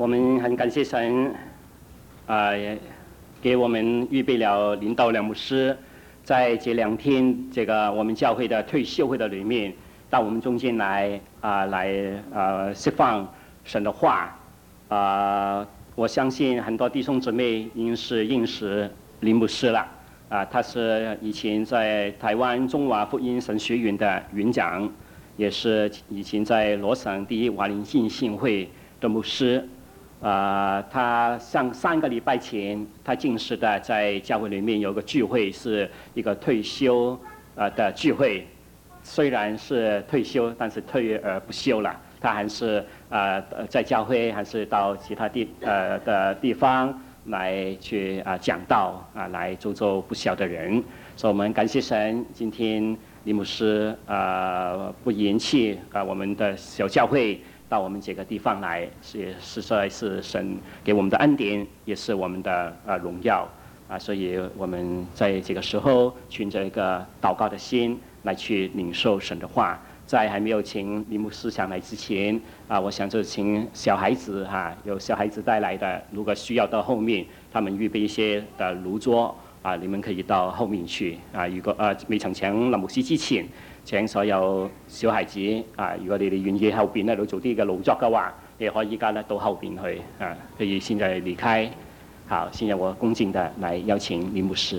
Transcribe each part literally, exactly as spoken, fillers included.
我们很感谢神，啊、呃，给我们预备了领导梁牧师，在这两天这个我们教会的退休会的里面，到我们中间来啊、呃，来呃释放神的话，啊、呃，我相信很多弟兄姊妹已经是认识林牧师了，啊、呃，他是以前在台湾中华福音神学院的院长，也是以前在罗省第一华人浸信会的牧师。呃，他上三个礼拜前，他正式的在教会里面有个聚会，是一个退休呃的聚会。虽然是退休，但是退而不休了。他还是呃在教会，还是到其他地呃的地方来去啊、呃、讲道啊、呃，来周周不孝的人。所以我们感谢神，今天李牧师呃不嫌弃啊、呃、我们的小教会。到我们这个地方来，是实在是神给我们的恩典，也是我们的呃荣耀啊，所以我们在这个时候存着一个祷告的心来去领受神的话。在还没有请林牧师上来之前啊，我想就请小孩子哈、啊，有小孩子带来的，如果需要到后面，他们预备一些的炉桌啊，你们可以到後面去啊。如果啊未曾請林牧師之前，請所有小孩子啊，如果你哋願意後邊咧度做啲嘅勞作嘅話，也可以依家咧到後邊去啊。可以現在離開。好，現在我恭敬的來邀請林牧師。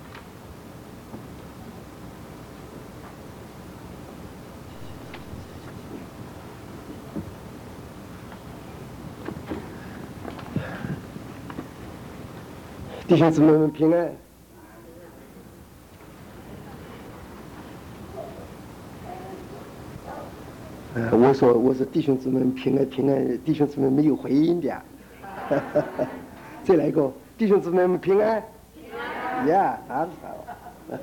弟兄姊妹们平安。呃，我说我是弟兄姊妹们平安平安，弟兄姊妹没有回音的。再来一个，弟兄姊妹们平安。呀，那是好。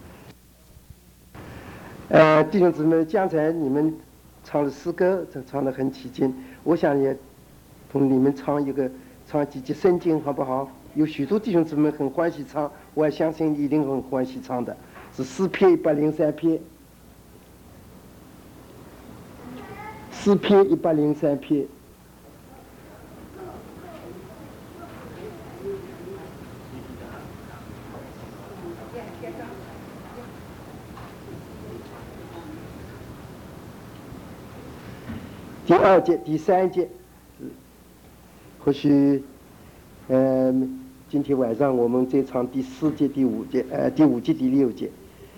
呃，弟兄姊妹，刚才你们唱的诗歌，这唱得很起劲，我想也同你们唱一个，唱几节圣经好不好？有许多弟兄姊妹很欢喜唱，我也相信你一定很欢喜唱的，是诗篇一百零三篇。诗篇一百零三篇。第二节、第三节，或许，嗯、呃，今天晚上我们再唱第四节、第五节，呃，第五节、第六节。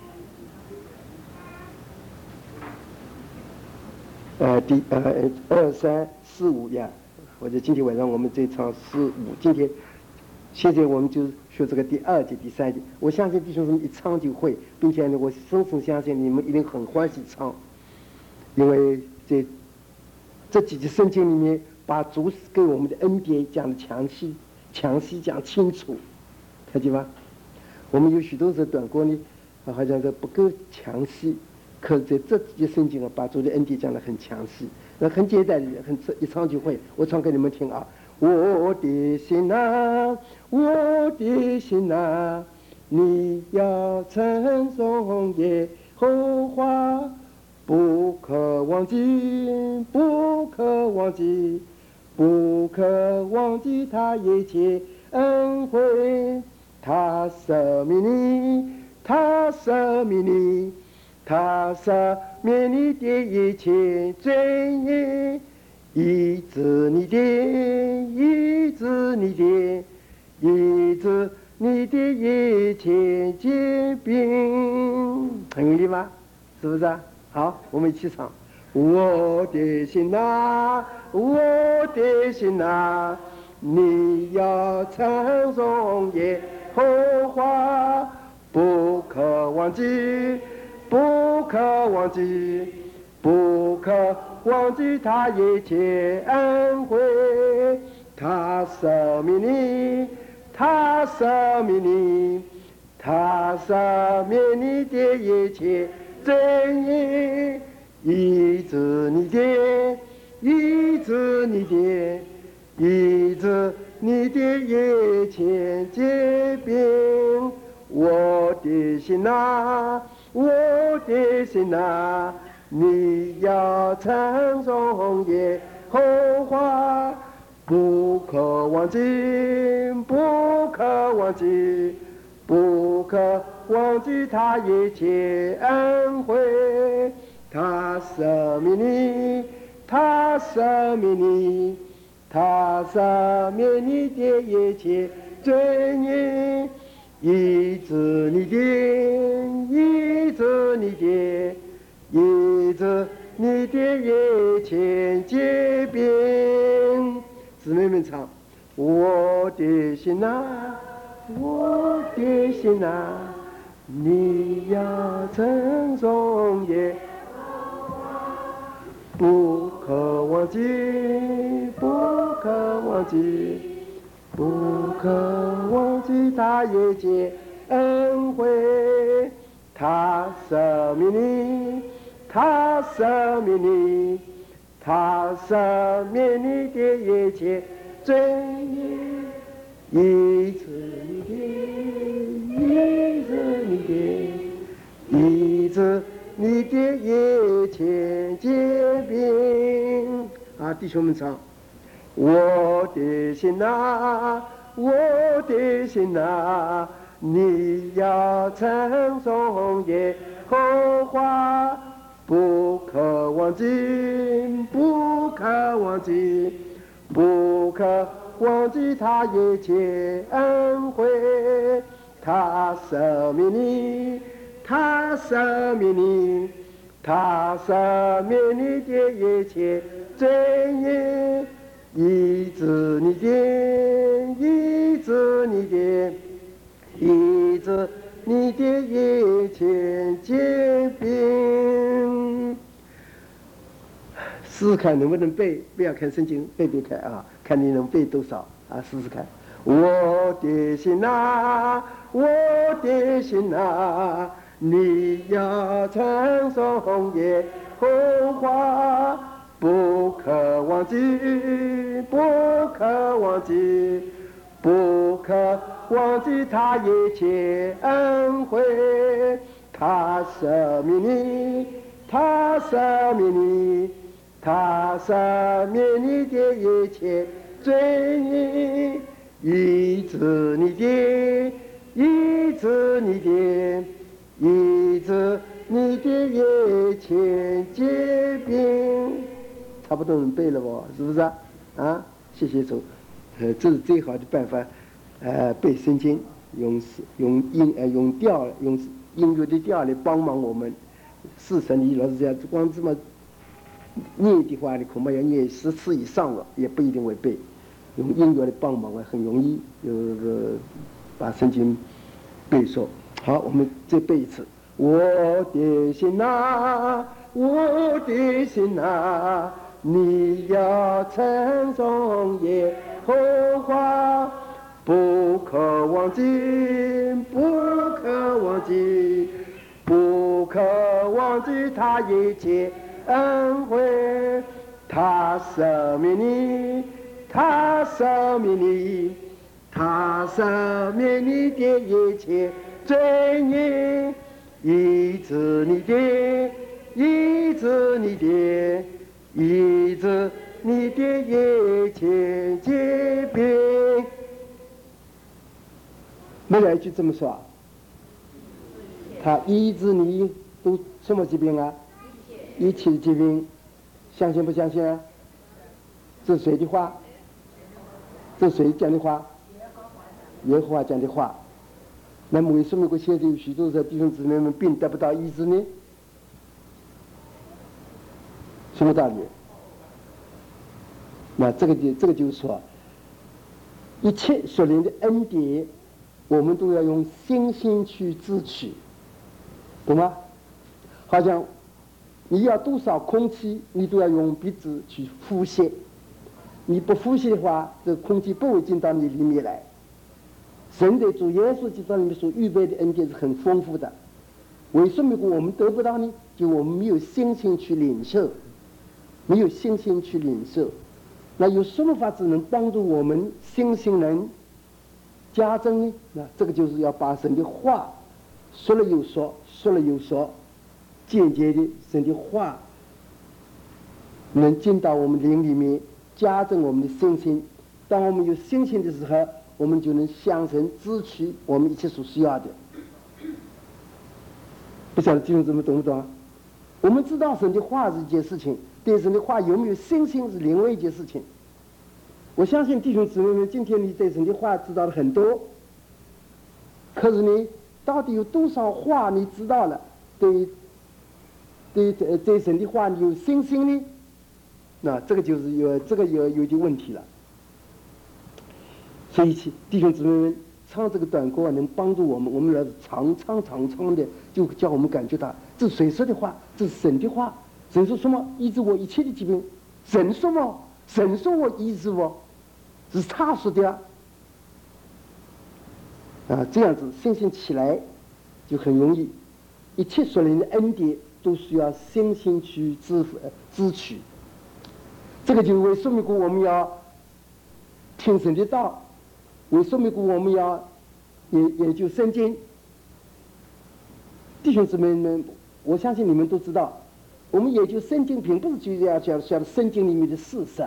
呃，第呃二三四五呀，或者今天晚上我们这唱四五。今天，现在我们就学这个第二节、第三节。我相信弟兄们一唱就会，并且呢，我深深相信你们一定很欢喜唱，因为在这几节圣经里面，把主给我们的恩典讲的详细、详细讲清楚，看见吧？我们有许多时短过呢，好像是不够详细。可是在这几节圣经啊，把主的恩典讲得很详细，那很简单的，很一唱就会。我唱给你们听啊！我的心啊，我的心啊，你要称颂耶和华，不可忘记，不可忘记，不可忘记他一切恩惠，他赦免你，他赦免你。他赦免你的一切罪孽，医治你的，医治你的，医治你的一切疾病，很容易吗？是不是啊？好，我们一起唱。我的心啊，我的心啊，你要称颂耶和华，不可忘记。不可忘记，不可忘记他一切恩惠，他赦免你，他赦免你，他赦免你的一切罪孽，医治你的，医治你的，医治你的一切疾病，我的心啊。我的心啊，你要称颂耶和华，不可忘记，不可忘记，不可忘记他一切恩惠，他赦免你，他赦免你，他赦免你的一切罪孽，医治你的，医治你的，医治你的一切疾病。姊妹们唱，我的心啊，我的心啊，你要称颂耶和华，不可忘记，不可忘记，不可忘记他一切恩惠，他赦免你，他赦免你，他赦免你的一切罪孽，医治你的，医治你的，医治你的一切疾病。啊，弟兄们唱，我的心啊，我的心啊，你要称颂耶和华，不可忘记，不可忘记，不可忘记他一切恩惠，他赦免你，他赦免你，他赦免你的一切罪孽，医治你的，医治你的，医治你的一切疾病。试试看能不能背，不要看圣经，背背看啊，看你能背多少啊，试试看。我的心啊，我的心啊，你要称颂耶和华，不可忘记，不可忘记，不可忘记他一切恩惠，他赦免你，他赦免你，他赦免你的一切罪孽，医治你的，医治你的，医治你的一切疾病。差不多能背了吧？是不是啊？啊，谢谢主。呃，这是最好的办法。呃，背圣经，用用音呃用调，用音乐的调来帮忙我们。四神你老是这样，光这么念的话，你恐怕要念十次以上了，也不一定会背。用音乐的帮忙啊，很容易有个把圣经背熟。好，我们再背一次。我的心啊，我的心啊，你要称颂耶和华，不可忘记，不可忘记，不可忘记他一切恩惠，他赦免你，他赦免你，他赦免你的一切罪孽，医治你的，医治你的，医治你的一切疾病。没有一句这么说，他医治你都什么疾病啊？一切的疾病，相信不相信啊？这是谁的话？这是谁讲的话？耶和华讲的话。那么为什么我现在有许多的弟兄姊妹们病得不到医治呢？什么道理？那这个就这个就是说，一切属灵的恩典，我们都要用信心去支取，懂吗？好像你要多少空气，你都要用鼻子去呼吸，你不呼吸的话，这空气不会进到你里面来。神的主耶稣基督里面所预备的恩典是很丰富的，为什么我们得不到呢？就我们没有信心去领受，没有信心去领受。那有什么法子能帮助我们信心能加增呢？那这个就是要把神的话说了又说，说了又说，间接的神的话能进到我们灵里面，加增我们的信心， 当我们有信心的时候，我们就能向神支取我们一切所需要的。不晓得弟兄姊妹懂不懂啊？我们知道神的话是一件事情，对神的话有没有信心是另外一件事情。我相信弟兄姊妹们，今天你对神的话知道了很多，可是你到底有多少话你知道了？对对对对神的话你有信心呢？那这个就是有这个有有点问题了。所以弟兄姊妹们，唱这个短歌能帮助我们，我们来常唱常唱的，就叫我们感觉到这是谁说的话？这是神的话。神说什么？医治我一切的疾病。神说么？神说我医治我，是他说的啊。啊，这样子信心起来就很容易。一切属灵的恩典都需要信心去支付支取。这个就为说明过我们要听神的道，为说明过我们要研研究圣经。弟兄姊妹们，我相信你们都知道，我们研究圣经并不是就要讲晓得圣经里面的事实，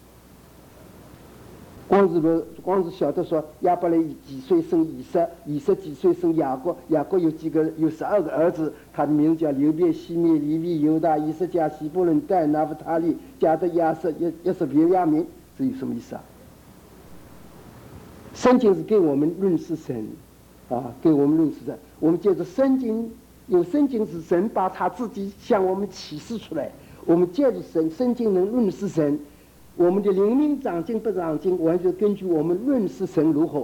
光是说光是晓得说亚伯拉几岁生以撒，以撒几岁生雅各，雅各有几个有十二个儿子，他的名字叫流便、西缅、利未、犹大、以色加、西布伦、但、拿弗他利、加德、亚瑟、耶耶瑟别亚民，这有什么意思啊？圣经是给我们认识神，啊，给我们认识神。我们借着圣经，有圣经是神把他自己向我们启示出来，我们借着神圣经能认识神。我们的灵命长进不长进，完全根据我们认识神如何。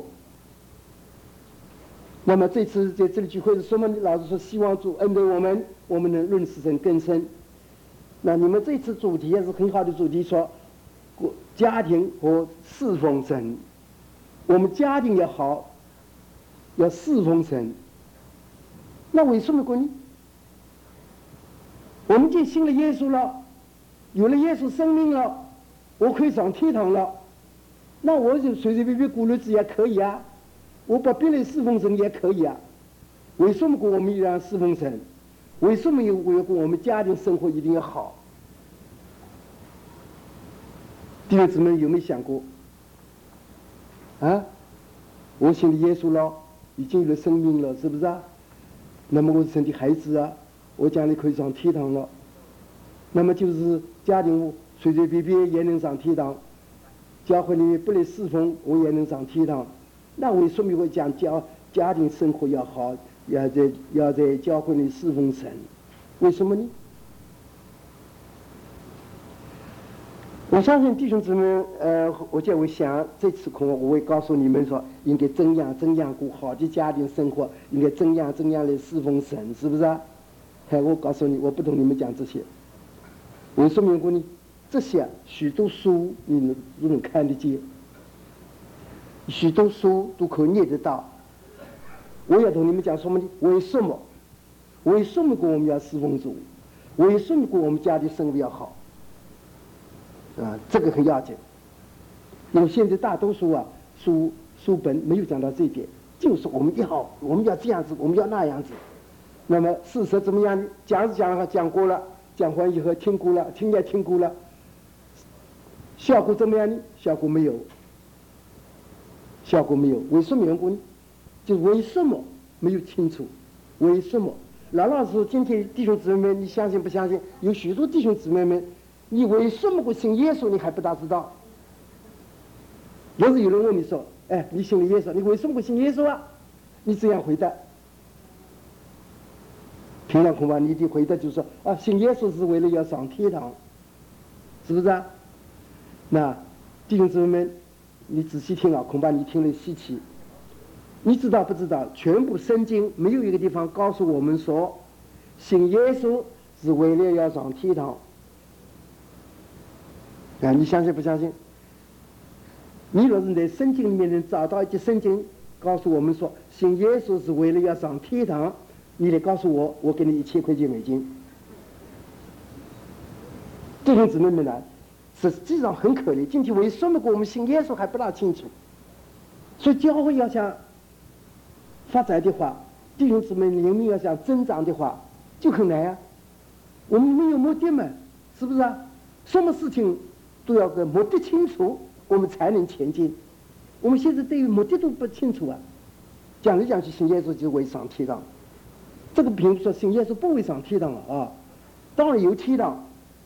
那么这次在这里聚会是什么？老师说希望主恩待我们，我们能认识神更深。那你们这次主题也是很好的主题，说家庭和侍奉神。我们家庭也好，要侍奉神。那为什么呢？我们已经信了耶稣了，有了耶稣生命了。我可以上天堂了，那我就随随便便过日子也可以啊，我把别人侍奉神也可以啊。为什么我们一定要侍奉神？为什么有为我们家庭生活一定要好？弟兄姊妹有没有想过？啊，我信了耶稣了，已经有了生命了，是不是啊？那么我是神的孩子啊，我将来可以上天堂了。那么就是家庭随随便便也能上天堂，教会里面不来侍奉我也能上天堂。那为什么会讲家家庭生活要好，要在要在教会里侍奉神？为什么呢？我相信弟兄姊妹，呃，我就会想这次空，我会告诉你们说，应该怎样怎样过好的家庭生活，应该怎样怎样来侍奉神，是不是啊？哎，我告诉你，我不同你们讲这些。为什么呢？这些许多书你能都能看得见，许多书都可以念得到。我要同你们讲什么呢？为什么？为什么我们要侍奉主？为什么我们家的生活要好？啊，这个很要紧。因为现在大多数啊书书本没有讲到这一点，就是我们要我们要这样子，我们要那样子。那么事实怎么样呢？讲是讲讲过了。讲完以后听过了，听也听过了，效果怎么样呢？效果没有，效果没有。为什么缘故呢？就为什么没有清楚？为什么？老老实实，今天弟兄姊妹们，你相信不相信？有许多弟兄姊妹们，你为什么会信耶稣？你还不大知道。要是有人问你说：“哎，你信了耶稣，你为什么会信耶稣啊？”你这样回答。平常恐怕你的回答就是说啊，信耶稣是为了要上天堂，是不是啊？那弟兄姊妹们，你仔细听啊，恐怕你听了稀奇。你知道不知道？全部圣经没有一个地方告诉我们说，信耶稣是为了要上天堂。啊，你相信不相信？你若是在圣经里面能找到一节圣经告诉我们说，信耶稣是为了要上天堂。你得告诉我，我给你一千块钱美金。弟兄姊妹们呢，实际上很可怜。今天为什么我们信耶稣还不大清楚？所以教会要想发展的话，弟兄姊妹灵命要想增长的话，就很难啊。我们没有目的嘛，是不是啊？什么事情都要个目的清楚， 我们才能前进。我们现在对于目的都不清楚啊，讲来讲去，信耶稣就是为上天堂。这个并不说信耶稣不会上天堂了啊，当然有天堂，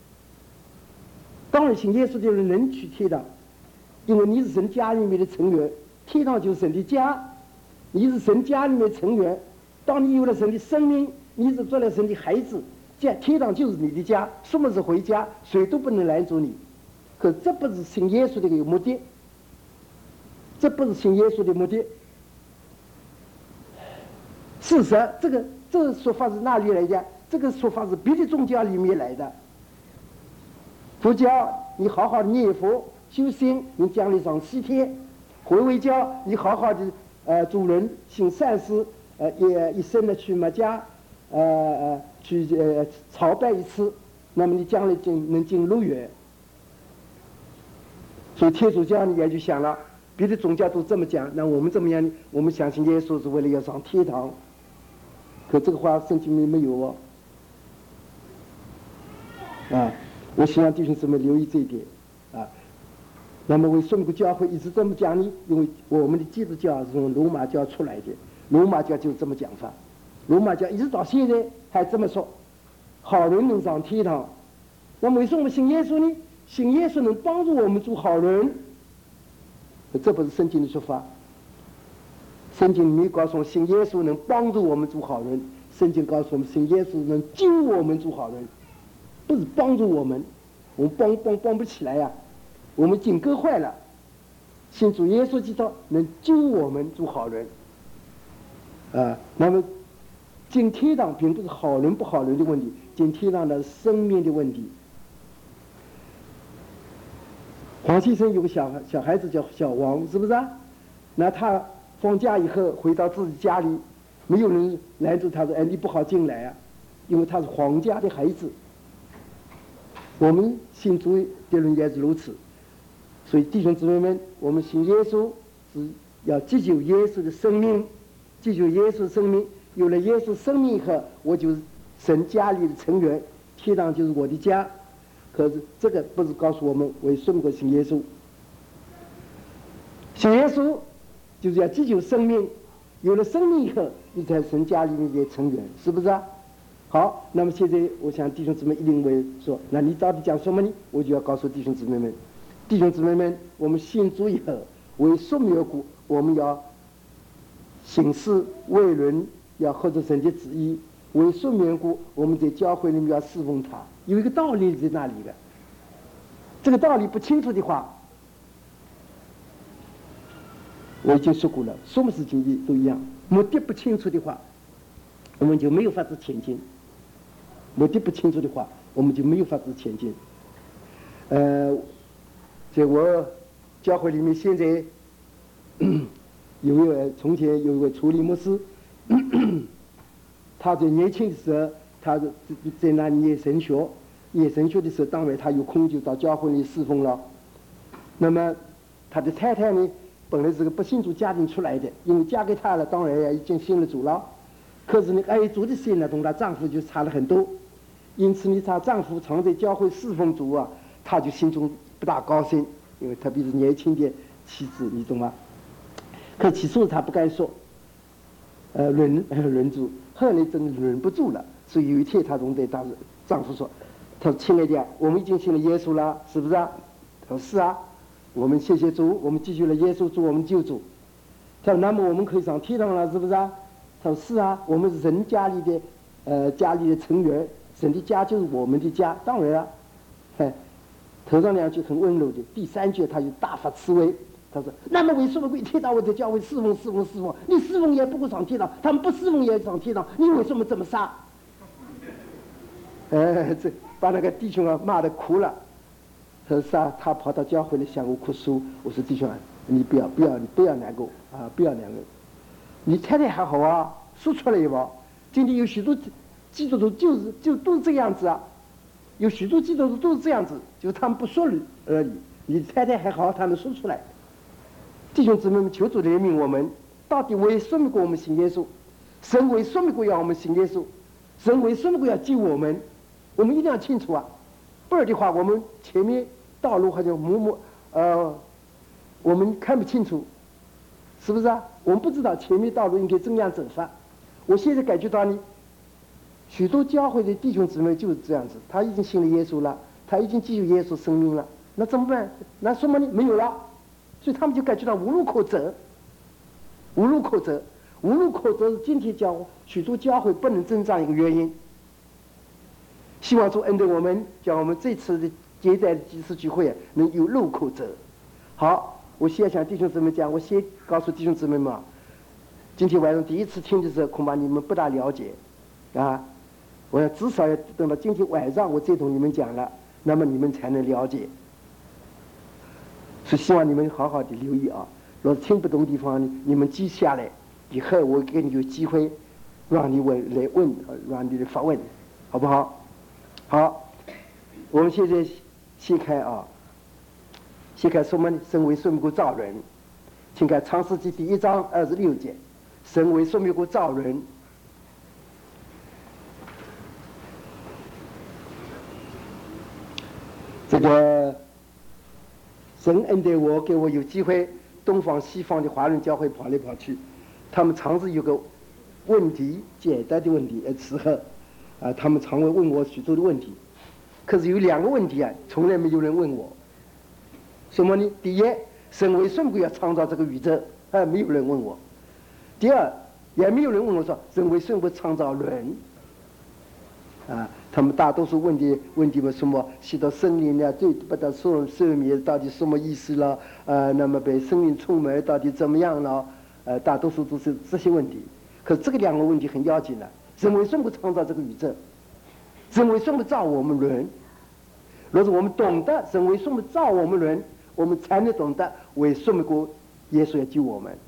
当然信耶稣的人能去天堂，因为你是神家里面的成员，天堂就是神的家，你是神家里面的成员。当你有了神的生命，你是做了神的孩子，这天堂就是你的家，什么是回家，谁都不能拦阻你。可这不是信耶稣的一个目的，这不是信耶稣的目的。事实，这个这个说法是哪里来的？这个说法是别的宗教里面来的。佛教，你好好的念佛修心，你将来上西天；回回教，你好好的呃做人行善事，呃也一生的去麦加，呃呃去呃朝拜一次，那么你将来进能进入园。所以天主教你也就想了，别的宗教都这么讲，那我们怎么样呢？我们相信耶稣是为了要上天堂。可这个话圣经里没有哦。啊，我希望弟兄姊妹留意这一点啊。那么为什么教会一直这么讲呢？因为我们的基督教是从罗马教出来的，罗马教就这么讲法，罗马教一直到现在还这么说，好人能上天堂。那么为什么信耶稣呢？信耶稣能帮助我们做好人，这不是圣经的说法。圣经里面告诉我们，信耶稣能帮助我们做好人。圣经告诉我们，信耶稣能救我们做好人，不是帮助我们，我们帮帮帮不起来呀、啊，我们筋骨坏了。信主耶稣基督能救我们做好人，啊，那么进天堂并不是好人不好人的问题，进天堂的生命的问题。黄先生有个小小孩子叫小王，是不是啊？那他放假以后回到自己家里，没有人拦住他说：“哎，你不好进来啊！”因为他是皇家的孩子。我们信主的人也是如此。所以弟兄姊妹们，我们信耶稣是要祈求耶稣的生命，祈求耶稣的生命。有了耶稣生命以后，我就是神家里的成员，天堂就是我的家。可是这个不是告诉我们为什么信耶稣。信耶稣就是要祈求生命，有了生命以后，你才是神家里面的成员，是不是啊？好，那么现在我想弟兄姊妹一定会说，那你到底讲什么呢？我就要告诉弟兄姊妹们，弟兄姊妹们，我们信主以后，为什么缘故，我们要行事为人，要合着神的旨意。为什么缘故，我们在教会里面要侍奉他，有一个道理在那里的。这个道理不清楚的话，我已经说过了，什么事情都一样，目的不清楚的话，我们就没有法子前进。目的不清楚的话，我们就没有法子前进。呃，在我教会里面，现在有一位从前有一位处理牧师，他在年轻的时候，他在那里念神学，念神学的时候，当然他有空就到教会里侍奉了。那么他的太太呢，本来是个不信主家庭出来的，因为嫁给他了，当然也已经信了主了。可是呢，爱主的心呢，同她丈夫就差了很多。因此呢，她丈夫常在教会侍奉主啊，她就心中不大高兴，因为特别是年轻的妻子，你懂吗？可起初她不敢说，呃，忍忍住，后来真的忍不住了，所以有一天她总对她丈夫说：“他说亲爱的，我们已经信了耶稣了，是不是啊？”他说：“是啊，我们谢谢主，我们记住了耶稣做我们救主。”他说：“那么我们可以上天堂了，是不是啊？”他说：“是啊，我们是神家里的，呃，家里的成员，神的家就是我们的家，当然了。”哎，头上两句很温柔的，第三句他就大发慈悲，他说：“那么为什么会天堂我在教会侍奉侍奉侍奉？你侍奉也不会上天堂，他们不侍奉也上天堂，你为什么这么傻？”哎，这把那个弟兄啊骂得哭了。他说：“啥？他跑到教会里向我哭诉。”我说：“弟兄啊，你不要不要你不要难过啊，不要难过。你太太还好啊，说出来吧。今天有许多基督徒就是就都是这样子啊，有许多基督徒都是这样子，就是他们不说而已。你太太还好，他能说出来。弟兄姊妹们，求主怜悯我们，到底为什么给我们信耶稣？神为什么要我们信耶稣？神为什么要救我们？我们一定要清楚啊，不然的话，我们前面道路好像模模呃我们看不清楚，是不是啊？我们不知道前面道路应该怎样走法。我现在感觉到呢，许多教会的弟兄姊妹就是这样子，他已经信了耶稣了，他已经继续耶稣生命了，那怎么办？那什么呢？没有了，所以他们就感觉到无路可走，无路可走，无路可走是今天教许多教会不能增长一个原因。希望主恩待我们，叫我们这次的接待的祭祀聚会啊，能有路可走。好，我先向弟兄姊妹讲，我先告诉弟兄姊妹们，今天晚上第一次听的时候，恐怕你们不大了解，啊，我要至少要等到今天晚上我再同你们讲了，那么你们才能了解。所以希望你们好好的留意啊，若是听不懂的地方呢，你们记下来，以后我给你有机会让你问来问，让你来发问，好不好？好，我们现在先看啊，先看什么呢？神为说明过造人，请看创世纪第一章二十六节，神为说明过造人。这个神恩待我，给我有机会东方西方的华人教会跑来跑去，他们常是有个问题，简单的问题的时候。啊，他们常会问我许多的问题，可是有两个问题啊，从来没有人问我。什么呢？第一，神为什么要创造这个宇宙？啊，没有人问我。第二，也没有人问我说，神为什么创造人？啊，他们大多数问的问题嘛，什么写到森林呢，最不得寿寿命到底什么意思了？呃，那么被生命充满到底怎么样了？呃，大多数都是这些问题。可是这个两个问题很要紧的。神为什么创造这个宇宙？神为什么造我们人？若是我们懂得神为什么造我们人，我们才能懂得为什么过耶稣要救我们。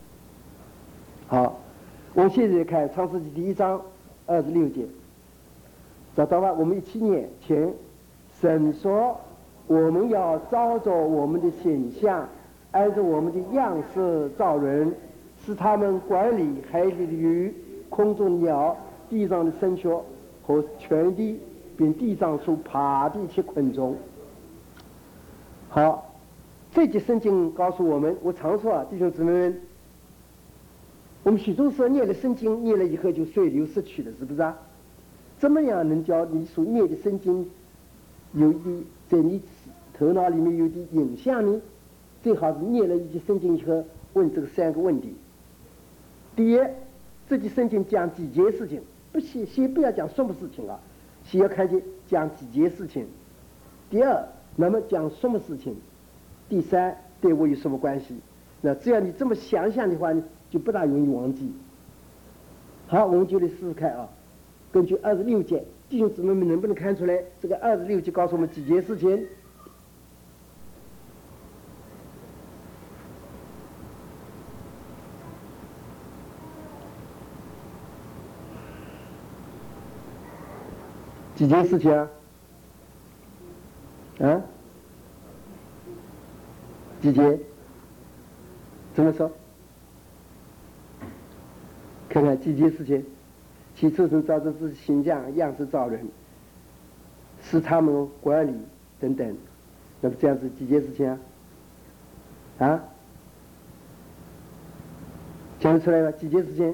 好，我们现在看创世纪第一章二十六节，找到吧？我们一起念。前神说：“我们要照着我们的形象，按照我们的样式造人，使他们管理海里的鱼、空中鸟、地上的牲畜和全地，并地上所爬的一切昆虫。”好，这节圣经告诉我们，我常说啊，弟兄姊妹们，我们许多时候念了圣经，念了以后就水流失去了，是不是啊？怎么样能叫你所念的圣经有的在你头脑里面有的影响呢？最好是念了一节圣经以后问这个三个问题。第一，这节圣经讲几件事情，不先先不要讲什么事情啊，先要看见讲几件事情。第二，那么讲什么事情？第三，对我有什么关系？那只要你这么想想的话呢，就不大容易忘记。好，我们就来试试看啊。根据二十六节，弟兄姊妹们能不能看出来？这个二十六节告诉我们几件事情？几件事情啊？啊？几件？怎么说？看看几件事情。起初神照着自己形象样式造人，使他们管理等等。那么这样子几件事情啊？啊？讲得出来吗？几件事情？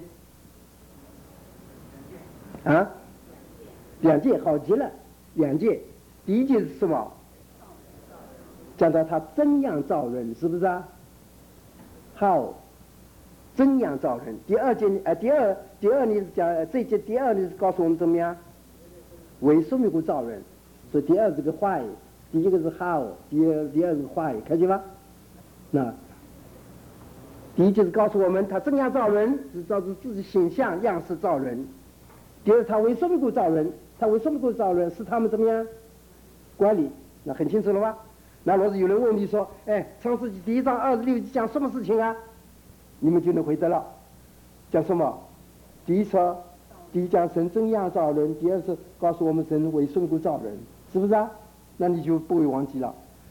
啊？两件，好极了，两件。第一件是什么？讲到他怎样造人，是不是啊 ？How， 怎样造人？第二件，呃，第二，第二呢是讲这一节，第二呢是告诉我们怎么样？为什么会造人？所以第二是个 why， 第一个是 how， 第二第二是 why， 看见吗？那第一就是告诉我们他怎样造人，是照着自己形象样式造人。第二，他为什么会造人？他为什么会造人？是他们怎么样管理？那很清楚了吧？那若是有人问你说，哎，创世纪第一章二十六节讲什么事情啊？你们就能回答了。讲什么？第一说，第一讲神怎样造人；第二是告诉我们神为什么会造人，是不是啊？那你就不会忘记了。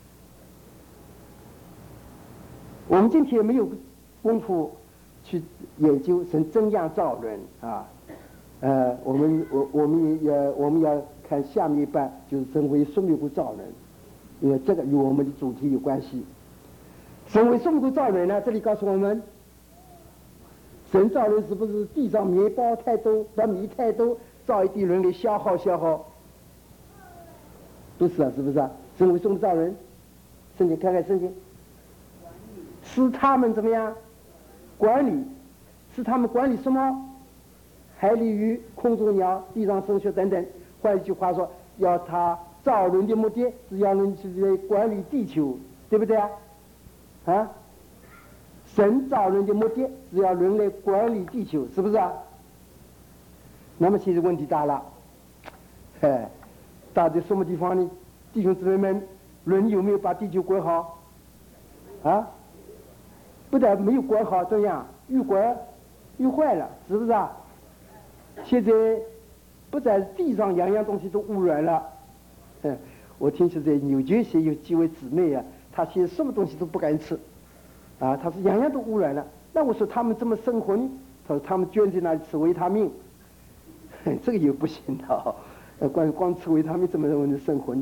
我们今天没有功夫去研究神怎样造人啊。呃，我们我我们也我们要看下面一半，就是神为什么会造人，因为这个与我们的主题有关系。 神为什么会造人呢？这里告诉我们，神造人是不是地上面包太多，把米太多，造一地人来消耗消耗？不是啊，是不是啊？神为什么造人？圣经看看圣经，是他们怎么样管理？是他们管理什么？海里鱼、空中鸟、地上生畜等等。换一句话说，要他造人的目的是要人去管理地球，对不对啊？啊，神造人的目的是要人类管理地球，是不是啊？那么现在问题大了，哎，到底什么地方呢？弟兄姊妹们，人有没有把地球管好？啊，不但没有管好，怎样？越管越坏了，是不是啊？现在不在地上样样东西都污染了。嗯，我听说在纽约县有几位姊妹啊，她现在什么东西都不敢吃，啊，她是样样都污染了。那我说他们怎么生活呢？她说他们捐在那里吃维他命，这个也不行的。呃，光光吃维他命怎么能生活呢？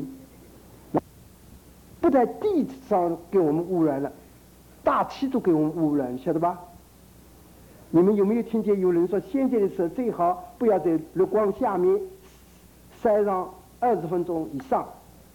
不在地上给我们污染了，大气都给我们污染，晓得吧？你们有没有听见有人说，现在的时候最好不要在日光下面晒上二十分钟以上？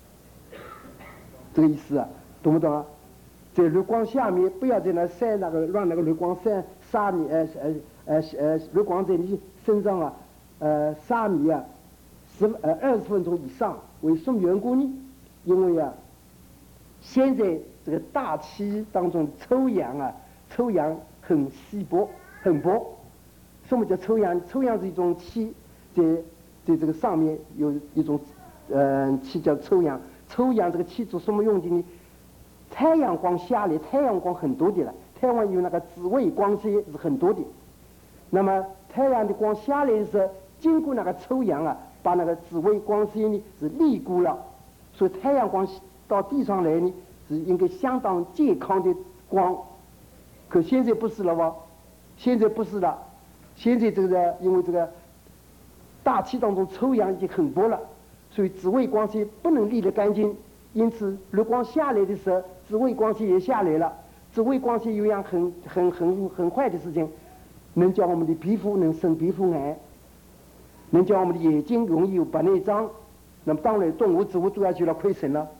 这个意思啊，懂不懂啊？在日光下面不要在那晒那个，让那个日光晒杀你，呃呃呃呃，日光在你身上啊，呃杀你啊，十呃二十分钟以上。为什么缘故呢？因为啊，现在这个大气当中臭氧啊，臭氧很稀薄。很薄。什么叫臭氧？臭氧是一种气，在在这个上面有一种呃气叫臭氧。臭氧这个气做什么用的呢？太阳光下来，太阳光很多的了，太阳有那个紫外光线是很多的。那么太阳的光下来的时候，经过那个臭氧啊，把那个紫外光线呢是滤过了，所以太阳光到地上来呢是应该相当健康的光。可现在不是了哇。现在不是了，现在这个因为这个大气当中臭氧已经很薄了，所以紫外光线不能沥得干净，因此日光下来的时候，紫外光线也下来了。紫外光线有样很很很很坏的事情，能叫我们的皮肤能生皮肤癌，能叫我们的眼睛容易有白内障，那么当然动物植物都要去了亏损了。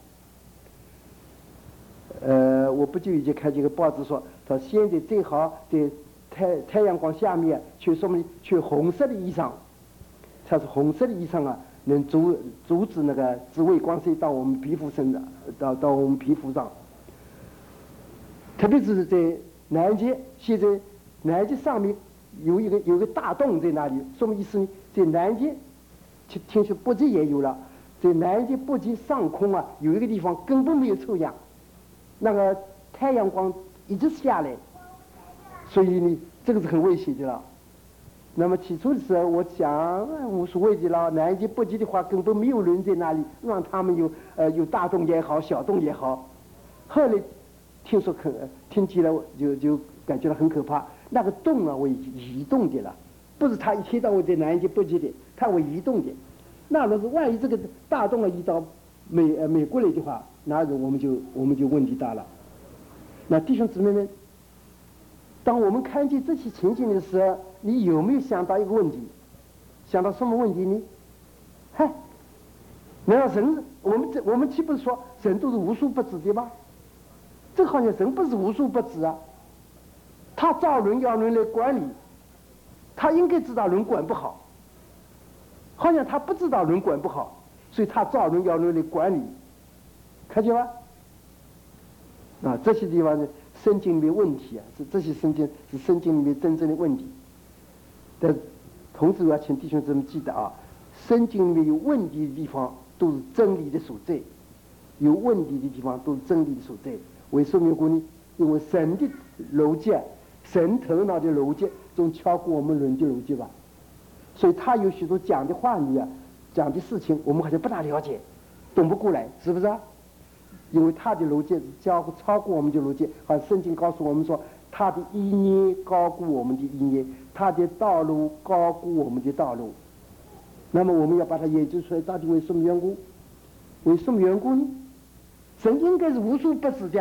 呃，我不久以前看见一个报纸说，他现在最好在太太阳光下面穿什么？穿红色的衣裳，它是红色的衣裳啊，能阻阻止那个紫外光线到我们皮肤身上，到到我们皮肤上。特别是在南极，现在南极上面有一个有一个大洞在那里，什么意思呢？在南极，听听说北极也有了，在南极北极上空啊，有一个地方根本没有臭氧，那个太阳光一直下来。所以呢，这个是很危险的了。那么起初的时候，我想无所谓的了。南极、北极的话，根本没有人在那里，让他们有呃有大洞也好，小洞也好。后来听说可听起来就就感觉到很可怕。那个洞啊，会移动的了，不是它一天到晚在南极、北极的，它会移动的。那若是万一这个大洞啊移到美呃美国来的话，那我们就我们就问题大了。那弟兄姊妹们。当我们看见这些情景的时候，你有没有想到一个问题？想到什么问题呢？嗨，难道神？我们这我们岂不是说神都是无所不知的吗？这好像神不是无所不知啊，他造人要人来管理，他应该知道人管不好，好像他不知道人管不好，所以他造人要人来管理，看见吗？啊，这些地方呢？圣经里面问题啊，是这些圣经是圣经里面真正的问题。但同时我要请弟兄姊妹记得啊，圣经里面有问题的地方都是真理的所在，有问题的地方都是真理的所在。为什么缘故呢？因为神的逻辑，神头脑的逻辑总超过我们人的逻辑吧，所以他有许多讲的话语啊，讲的事情我们好像不大了解，懂不过来，是不是啊？因为他的逻辑超超过我们的逻辑，好像圣经告诉我们说，他的意念高过我们的意念，他的道路高过我们的道路。那么我们要把它研究出来，到底为什么缘故？为什么缘故呢？神应该是无所不知的，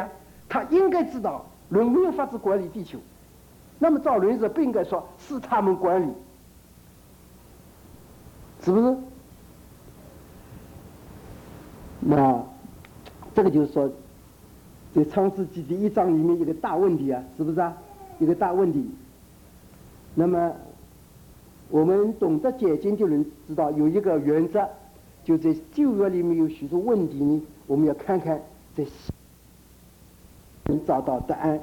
他应该知道人没有法子管理地球，那么照人说不应该说是他们管理，是不是？那这个就是说，在创世纪第一章里面一个大问题啊，是不是啊？一个大问题。那么我们懂得解经的人知道有一个原则，就在旧约里面有许多问题呢，我们要看看在能找到答案。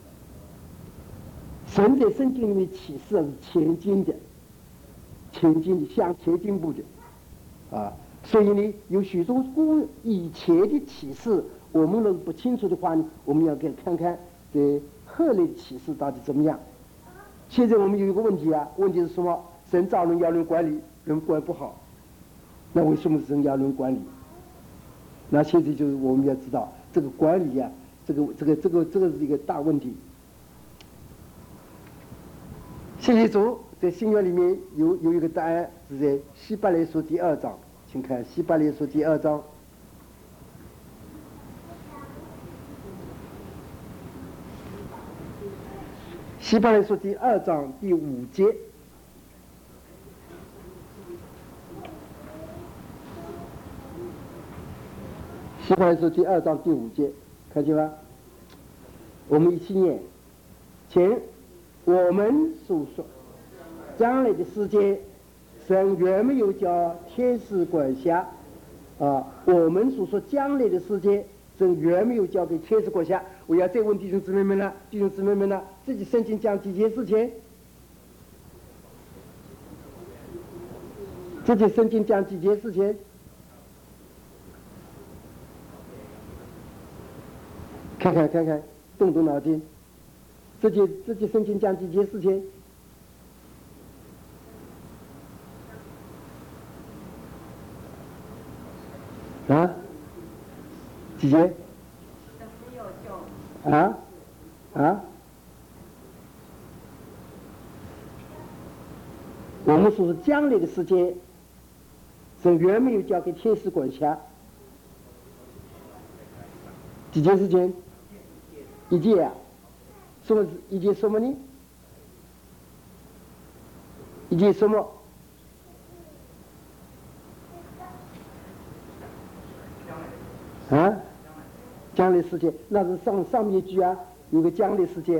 神在圣经里面启示是前进的，前进的向前进步的，啊，所以呢，有许多古以前的启示，我们如果不清楚的话呢，我们要给看看在后来的启示到底怎么样。现在我们有一个问题啊，问题是什么？神造人要人管理，人管不好，那为什么神要人管理？那现在就是我们要知道这个管理啊，这个这个这个这个是一个大问题。谢谢主，在新约里面有有一个答案，是在希伯来书第二章，请看希伯来书第二章。希伯来书第二章第五节，希伯来书第二章第五节，看见吗？我们一起念，请我们所说将来的世界，神原没有叫天使管辖啊。我们所说将来的世界，神原没有交给天使管辖。我要再问弟兄姊妹们了，弟兄姊妹们呢，自己圣经讲几件事情？自己圣经讲几件事情？看看看看，动动脑筋。自己自己圣经讲几件事情？啊？几件？啊？啊？我们说是将来的世界，神原没有交给天使管辖。几件事情？一件啊？什么？一件什么呢？一件什么？啊？将来世界，那是上上面一句啊，有个将来世界。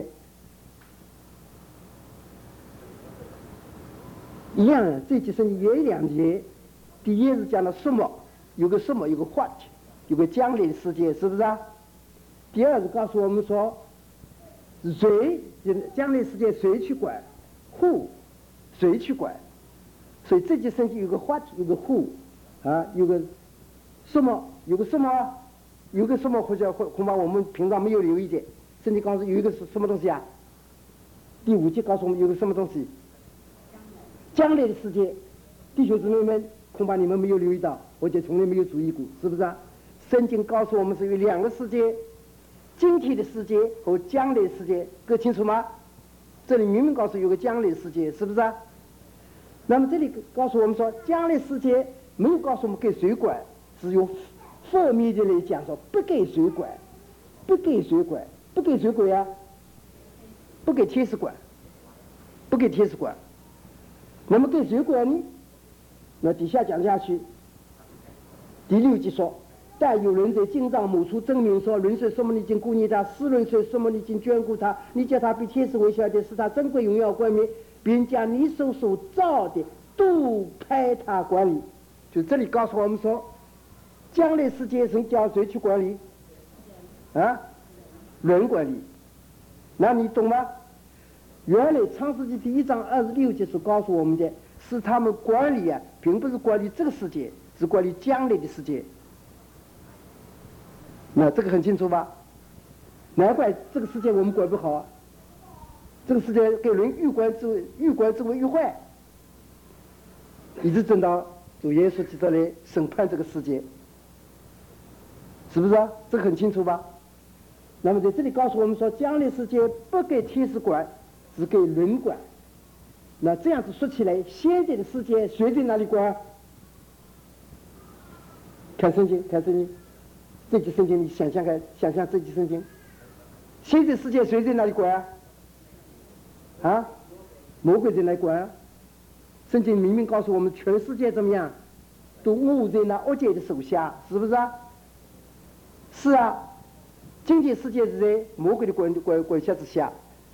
一样啊，这几圣经也有两节，第一是讲了什么，有个什么，有个 what， 有个将来的世界，是不是啊？第二是告诉我们说，谁将来世界谁去管 ，who， 谁去管？所以这节圣经有个 what， 有个 who， 啊，有个什么，有个什么。有个什么或者恐怕我们平常没有留意的，圣经告诉有一个是什么东西啊？第五节告诉我们有个什么东西？将来的世界，弟兄姊妹们，恐怕你们没有留意到，我就从来没有注意过，是不是啊？圣经告诉我们是有两个世界，今天的世界和将来的世界，搞清楚吗？这里明明告诉有个将来的世界，是不是啊？那么这里告诉我们说，将来世界没有告诉我们给谁管，只有负面的来讲说不给谁管，不给谁管，不给谁管呀？不给天使管，不给天使管。那么给谁管呢？那底下讲下去，第六节说，但有人在经上某处证明说，人说什么你已经顾念他，世人说什么你已经眷顾他，你叫他比天使为小的，使他珍贵荣耀冠冕，并将你手所造的都派他管理。就这里告诉我们说，将来世界神叫谁去管理？啊，人管理。那你懂吗？原来创世纪第一章二十六节所告诉我们的是他们管理啊，并不是管理这个世界，是管理将来的世界。那这个很清楚吧？难怪这个世界我们管不好啊，这个世界给人欲管之为欲管之为欲坏，一直等到主耶稣基督来审判这个世界，是不是啊？这个很清楚吧？那么在这里告诉我们说，将来世界不给天使管，只给人管。那这样子说起来，现在的世界谁在哪里管？看圣经，看圣经，这句圣经你想想看，想想这句圣经， 现在世界谁在那里管啊？啊，魔鬼在那里管啊！圣经明明告诉我们，全世界怎么样，都握在那恶界的手下，是不是啊？是啊，今天世界是在魔鬼的管管管辖之下。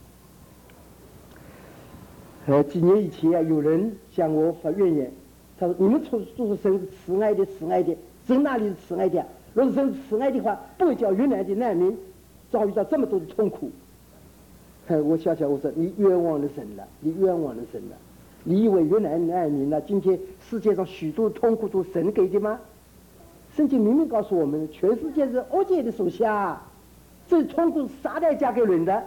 呃，几年以前啊，有人向我发怨言，他说：“你们说说神是慈爱的，慈爱的，神哪里是慈爱的？如果神是慈爱的话，不会叫越南的难民遭遇到这么多的痛苦。”哎，我想想，我说你冤枉了神了，你冤枉了神了。你以为越南难民呢？今天世界上许多痛苦都是神给的吗？圣经明明告诉我们，全世界是恶界的手下，这痛苦是撒旦加给人的。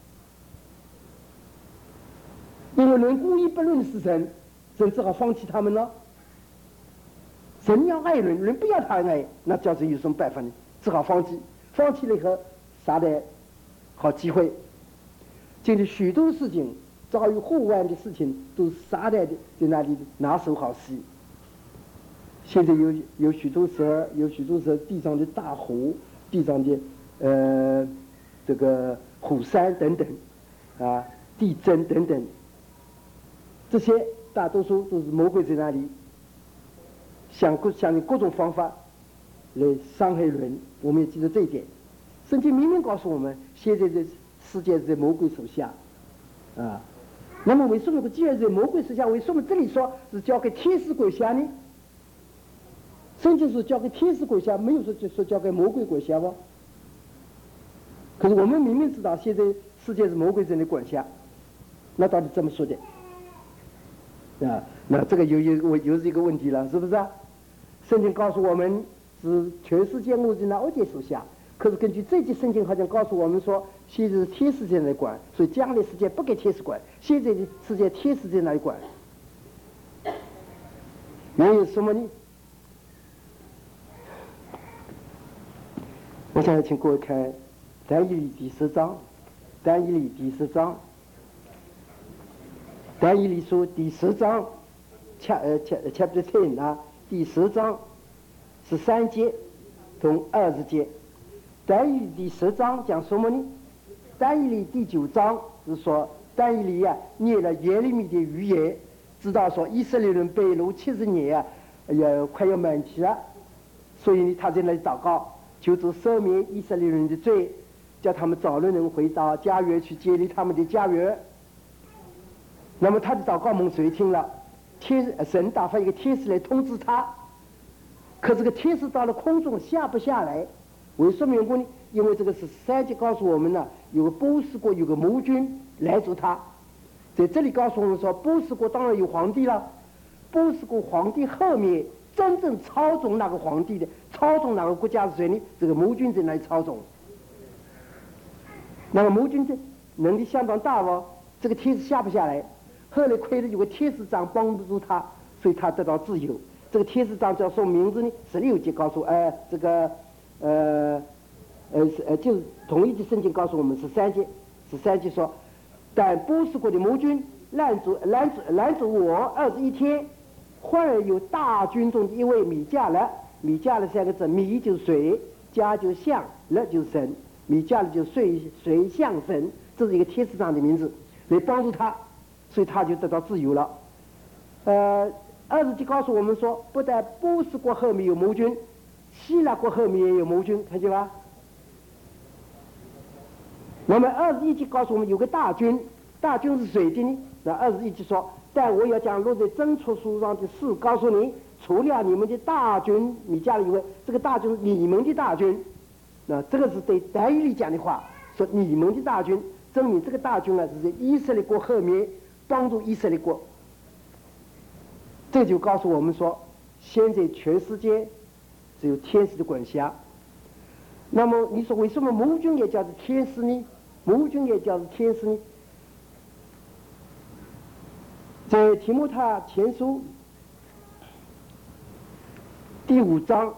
因为人故意不认识神，神只好放弃他们了。神要爱人，人不要他爱，那叫神有什么办法呢？只好放弃，放弃了以后，撒旦好机会。今天许多事情遭遇祸患的事情，都是撒旦的在那里拿手好戏。现在有有许多时候，有许多时候地上的大火，地上的呃这个火山等等，啊，地震等等，这些大多数都是魔鬼在那里想各想用各种方法来伤害人。我们也记得这一点。圣经明明告诉我们，现在的世界是在魔鬼手下，啊，那么为什么既然在魔鬼手下，为什么这里说是交给天使管辖呢？圣经说交给天使管辖，没有说就说交给魔鬼管辖吧？可是我们明明知道，现在世界是魔鬼在那管辖，那到底怎么说的？啊，那这个又又又是一个问题了，是不是啊？圣经告诉我们是全世界物质那恶界手下，可是根据这节圣经好像告诉我们说，现在是天使在那里管，所以将来世界不给天使管，现在的世界天使在那里管。原因是什么呢？我想请各位看但以理第十章，但以理第十章，但以理书第十章，chapter chapter ten 啊，第十章十三节同二十节。但以理第十章讲什么呢？但以理第九章是说，但以理啊念了耶利米的预言，知道说以色列人被掳七十年啊，也快要满期了，所以呢他在那里祷告，求主赦免以色列人的罪，叫他们早日能回到家园去建立他们的家园。那么他的祷告蒙谁听了？天神打发一个天使来通知他，可这个天使到了空中下不下来，为什么缘故呢？因为这个是三节告诉我们呢，有个波斯国有个魔军来住他，在这里告诉我们说，波斯国当然有皇帝了，波斯国皇帝后面真正操纵那个皇帝的，操纵哪个国家是谁呢？这个魔军在那里操纵。那么魔军的能力相当大哦，这个天使下不下来，后来亏了有个天使长帮助他，所以他得到自由。这个天使长叫什么名字呢？十六节告诉，呃，这个，呃，呃，呃，就是同一的圣经告诉我们十三节，十三节说，但波斯国的魔军拦住拦住拦住我二十一天，忽然有大军中的一位米迦勒，米迦勒三个字，米就是水，迦就是象，勒就是神，米迦勒就是水水象神，这是一个天使长的名字，来帮助他，所以他就得到自由了。呃，二十节告诉我们说，不但波斯国后面有魔军，希腊国后面也有魔军，看见吧？那么二十一节告诉我们有个大军，大军是谁的呢？那二十一节说，但我要将落在真出书上的事告诉你，除了你们的大军米迦勒以外，这个大军是你们的大军。那这个是对但以理讲的话，说你们的大军，证明这个大军呢是在以色列国后面帮助以色列国。这就告诉我们说，现在全世界只有天使的管辖。那么你说为什么魔军也叫做天使呢？魔军也叫做天使呢？在提摩太前书第五章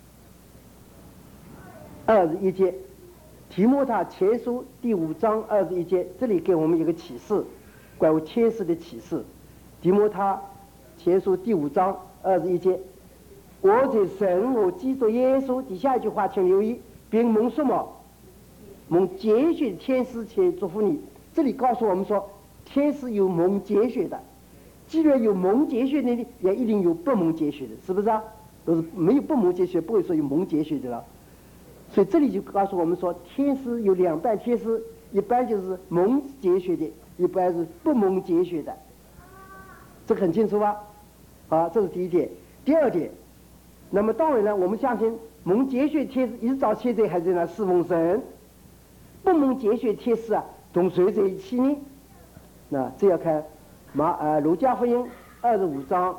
二十一节，提摩太前书第五章二十一节，这里给我们一个启示，关于天使的启示。提摩太前书第五章二十一节，我在神我基督耶稣，底下一句话请留意，并蒙什么？ 蒙节选天使且祝福你。这里告诉我们说，天使有蒙节选的，既然有蒙节选的，也一定有不蒙节选的，是不是啊？都是没有不蒙节选，不会说有蒙节选的了。所以这里就告诉我们说，天使有两半天使，一般就是蒙节选的，一般是不蒙节选的，这很清楚吧？好，这是第一点。第二点，那么当然了，我们相信蒙节选天使一直到现在还在那侍奉神，不蒙节选天使啊，同谁在一起呢？那这要看马呃路加福音二十五章，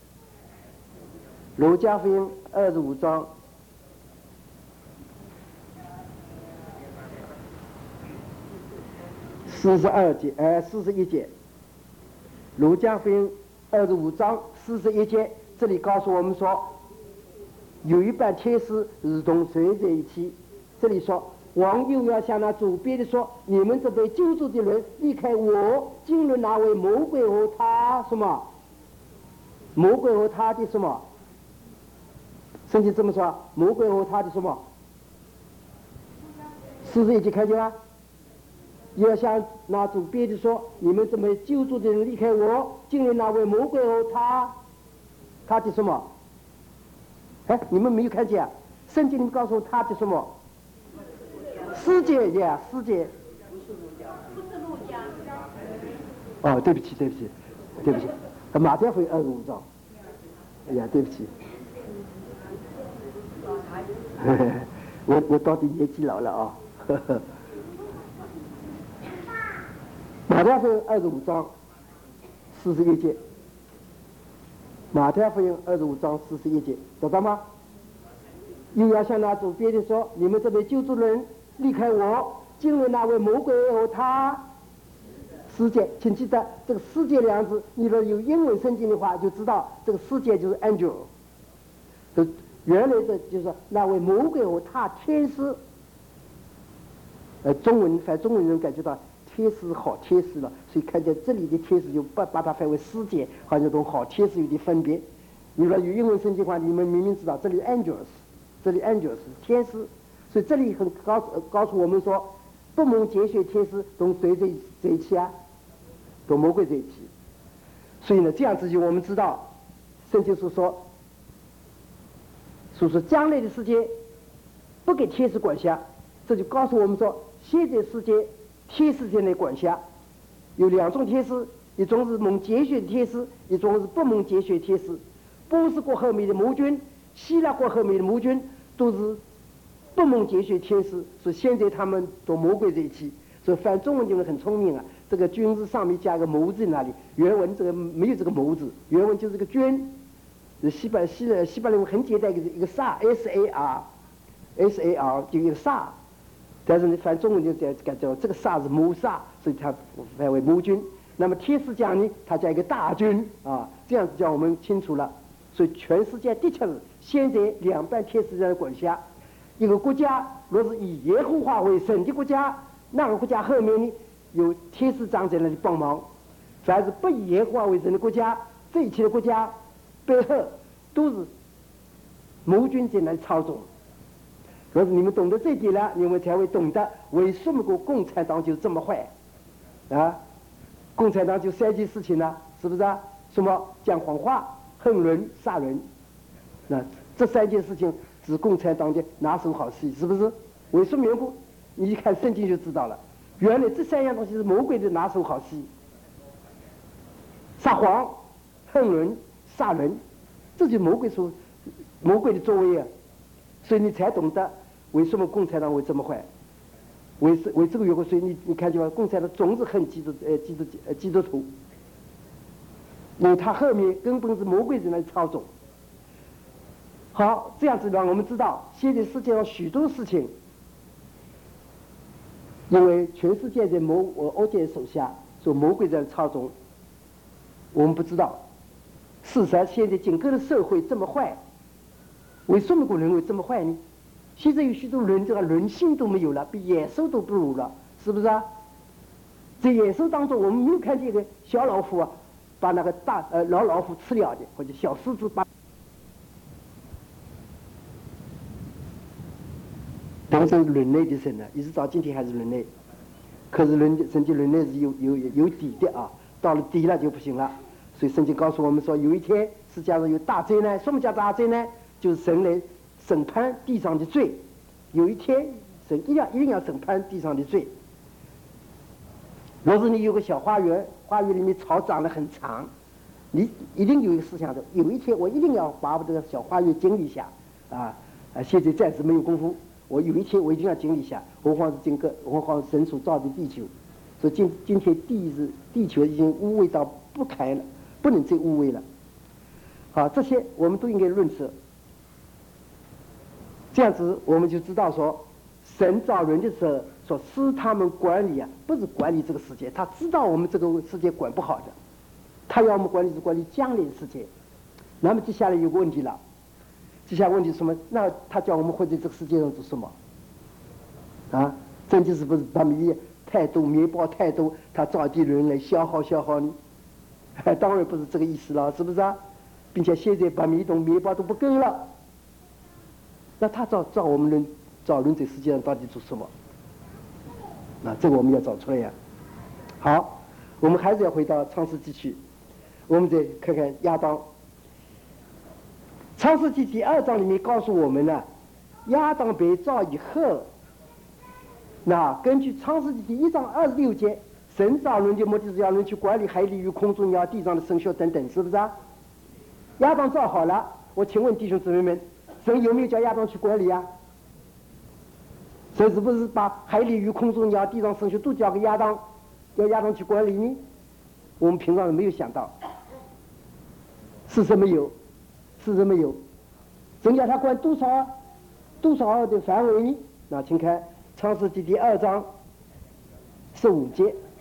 路加福音二十五章四十二节，呃四十一节，路加福音二十五章四十一节，这里告诉我们说，有一半天使是同谁在一起？这里说，王又要向那主别的说：“你们这被救助的人，离开我，进入那位魔鬼和他什么？魔鬼和他的什么？圣经这么说，魔鬼和他的什么？四十一节看见吗？要向那主别的说：你们这被救助的人，离开我，进入那位魔鬼和他，他的什么？哎，你们没有看见啊？圣经里面告诉我他的什么？世界呀，世界。哦，对不起，对不起，对不起，马太福音二十五章。哎呀，对不起，我我到底年纪老了啊。呵呵马太福音二十五章四十一节，马太福音二十五章四十一节，找到吗？又要向那主别的说：你们这位救助人，离开我，进入那位魔鬼和他世界。请记得这个世界两字，你若有英文圣经的话，就知道这个世界就是 angel。这原来的就是那位魔鬼和他天使。呃，中文反中文人感觉到天使好天使了，所以看见这里的天使就把把它分为世界，好像同好天使有点分别。你若有英文圣经的话，你们明明知道这里 angels， 这里 angels 天使。所以这里很告告诉我们说，不蒙节选天使同谁在在一起啊？同魔鬼在一起。所以呢，这样子就我们知道，圣经所说，所说将来的世界不给天使管辖，这就告诉我们说，现在世界天使在内管辖，有两种天使，一种是蒙节选天使，一种是不蒙节选天使。波斯国后面的魔军，希腊国后面的魔军都是不蒙节选天使，所以现在他们同魔鬼在一起。所以翻中文就是很聪明啊，这个军字上面加个谋字在那里，原文这个没有这个谋字，原文就是个军。西班西西班牙文很简单，一个一个 sar s a r s a r 就一个 sar， 但是你翻中文就在改叫这个 sar 是谋萨，所以它翻为谋军。那么天使讲呢，它加一个大军啊，这样子叫我们清楚了。所以全世界的确是现在两半天使在管辖。一个国家若是以耶和华为神的国家，那个国家后面呢有天使长在那里帮忙。凡是不以耶和华为神的国家，这一切的国家背后都是谋军在那里操纵。若是你们懂得这一点了，你们才会懂得为什么个共产党就这么坏啊！共产党就三件事情呢，是不是啊？什么讲谎话、恨人、杀人？那这三件事情是共产党的拿手好戏，是不是？为什么缘故？你一看圣经就知道了。原来这三样东西是魔鬼的拿手好戏：撒谎、恨人、杀人，这就是魔鬼所魔鬼的作为啊！所以你才懂得为什么共产党会这么坏。为是为这个缘故，所以你你看见吗？共产党总是恨基督呃基督呃基督徒，因为他后面根本是魔鬼在那里操纵。好，这样子让我们知道，现在世界上许多事情，因为全世界在魔呃恶界手下，所以魔鬼在操纵，我们不知道。事实上，现在整个的社会这么坏，为什么个人会这么坏呢？现在有许多人这个人性都没有了，比野兽都不如了，是不是啊？在野兽当中，我们没有看见一个小老虎啊，把那个大呃老老虎吃了的，或者小狮子把。对当成人类的神了，一直到今天还是人类。可是人神的人类是有有有底的啊，到了底了就不行了。所以圣经告诉我们说，有一天世界上有大灾难。什么叫大灾难？就是神来审判地上的罪。有一天神一定要一定要审判地上的罪。若是你有个小花园，花园里面草长得很长，你一定有一个思想的，有一天我一定要把我这个小花园经历一下啊啊！现在暂时没有功夫，我有一天我一定要经历一下。何况是整个，何况是神所造的地球。所以今今天地是地球已经污秽到不开了，不能再污秽了。好，这些我们都应该论述。这样子我们就知道说，神造人的时候所使他们管理啊，不是管理这个世界，他知道我们这个世界管不好的，他要我们管理是管理将来的世界。那么接下来有个问题了，接下来问题是什么？那他叫我们活在这个世界上做什么？啊，真就是不是把米太多，面包太多，他造的人来消耗消耗你？当然不是这个意思了，是不是啊？并且现在把米桶、面包都不够了，那他造造我们人造人在世界上到底做什么？那这个我们要找出来呀。好，我们还是要回到创世纪去，我们再看看亚当。创世纪第二章里面告诉我们呢，亚当被造以后，那根据创世纪第一章二十六节，神造人的目的是要人去管理海里与空中鸟、地上的生畜等等，是不是啊？亚当造好了，我请问弟兄姊妹们，神有没有叫亚当去管理啊？神是不是把海里与空中鸟、地上生畜都交给亚当，要亚当去管理呢？我们平常人没有想到，事实没有，事实没有。神叫他管多少多少的范围呢？那请看创世纪第二章十五节。